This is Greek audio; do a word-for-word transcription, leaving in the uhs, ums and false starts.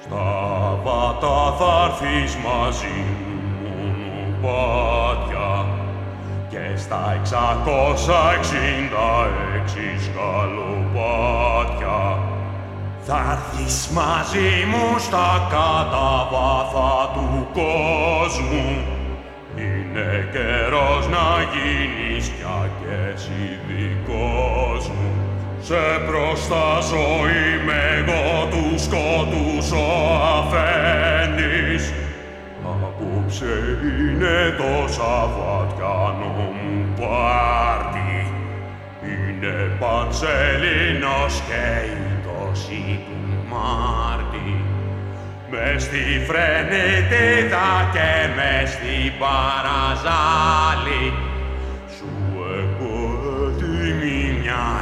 Σταύατα θ'αρθείς μαζί μου νουμπάτια και στα εξακόσια εξήντα έξι σκαλοπάτια. Θ'αρθείς μαζί μου στα καταβάθα του κόσμου. Είναι καιρός να γίνεις πια κι εσύ δικός μου. Σε προστάζω, είμαι εγώ του σκότους ο αφέντης. Απόψε είναι το Σαββατιάνο μου πάρτι. Είναι Πανσελίνος και η δόση του Μάρτη. Μες στη φρενιτίδα και μες στην παραζάλη σου έχω έτοιμη μια